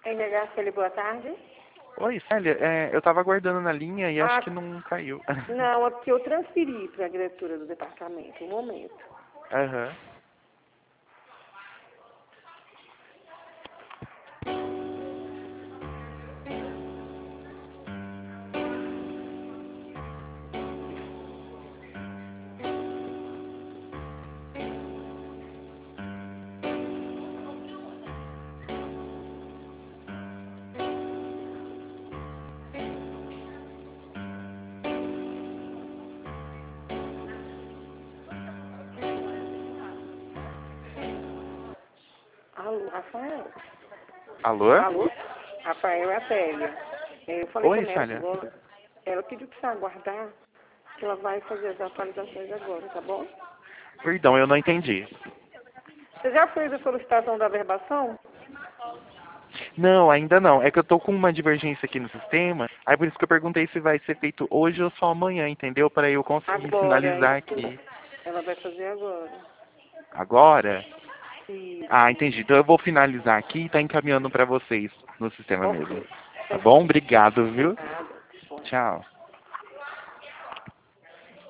NHCL, boa tarde. Oi, Célia, eu estava aguardando na linha e acho que não caiu. Não, é porque eu transferi para a diretora do departamento, um momento. Aham. Alô, Rafael? Alô? Alô? Rafael, é a Célia. Eu falei Oi, com ela Célia. agora. Ela pediu para você aguardar, que ela vai fazer as atualizações agora, tá bom? Perdão, eu não entendi. Você já fez a solicitação da verbação? Não, ainda não. É que eu tô com uma divergência aqui no sistema, aí por isso que eu perguntei se vai ser feito hoje ou só amanhã, entendeu? Para eu conseguir Agora, finalizar isso. aqui. Ela vai fazer agora. Agora? Isso. Ah, entendi. Então eu vou finalizar aqui e tá encaminhando para vocês no sistema Ok. mesmo. Tá bom? Obrigado, viu? Nada. Bom. Tchau.